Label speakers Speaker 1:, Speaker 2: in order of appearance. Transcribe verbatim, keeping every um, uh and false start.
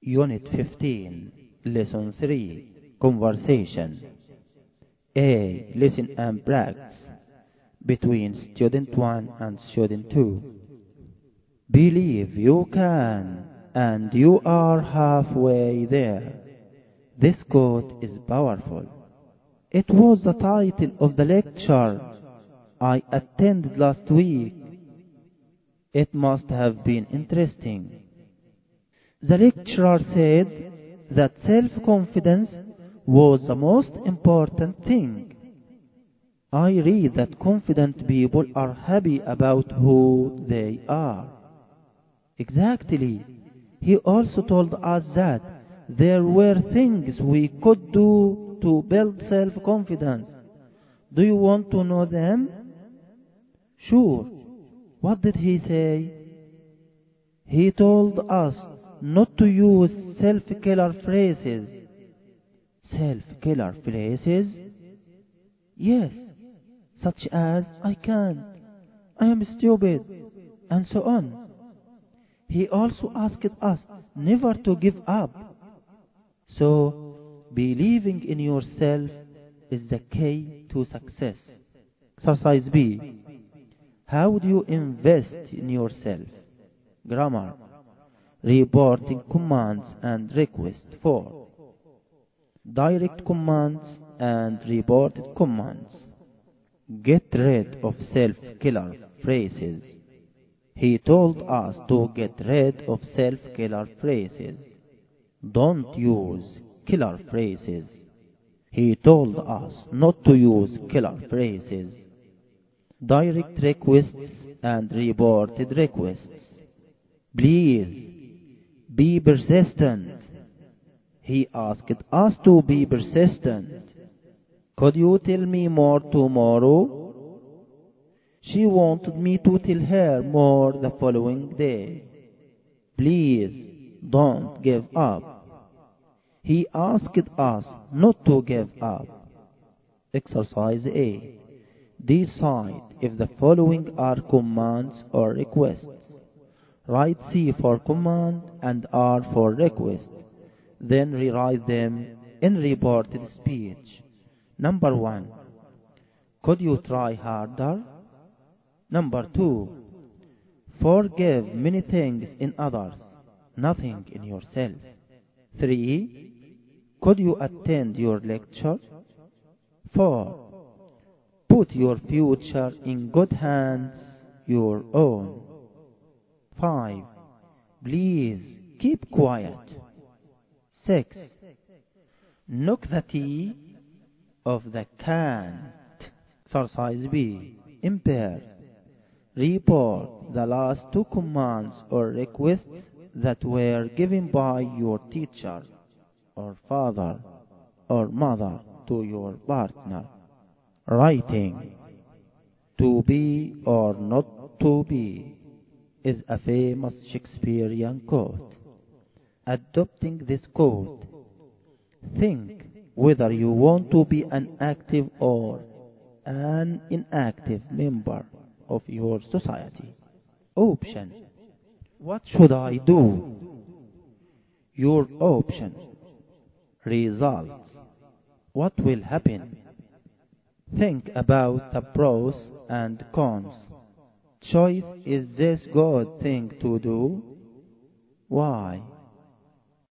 Speaker 1: Unit fifteen, Lesson three, Conversation. A. Listen and practice between Student one and Student two. Believe you can, and you are halfway there. This quote is powerful. It was the title of the lecture I attended last week. It must have been interesting. The lecturer said that self-confidence was the most important thing. I read that confident people are happy about who they are. Exactly. He also told us that there were things we could do to build self-confidence. Do you want to know them? Sure. What did he say? He told us not to use self-killer phrases. Self-killer phrases? Yes, such as I can't, I am stupid, and so on. He also asked us never to give up. So, believing in yourself is the key to success. Exercise B. How do you invest in yourself? Grammar. Reporting commands and requests. four. Direct commands and reported commands. Get rid of self-killer phrases. He told us to get rid of self-killer phrases. Don't use killer phrases. He told us not to use killer phrases. Direct requests and reported requests. Please, be persistent. He asked us to be persistent. Could you tell me more tomorrow? She wanted me to tell her more the following day. Please, don't give up. He asked us not to give up. Exercise A. Decide if the following are commands or requests. Write C for command and R for request. Then rewrite them in reported speech. Number one. Could you try harder? Number two. Forgive many things in others, nothing in yourself. Three. Could you attend your lecture? Four. Put your future in good hands, your own. Five. Please keep quiet. Six. Knock the tea of the can. Exercise B. Impair. Report the last two commands or requests that were given by your teacher or father or mother to your partner. Writing. To be or not to be is a famous Shakespearean quote. Adopting this quote, think whether you want to be an active or an inactive member of your society. Option. What should I do? Your option. Results. What will happen? Think about the pros and cons. Choice. Is this good thing to do? Why?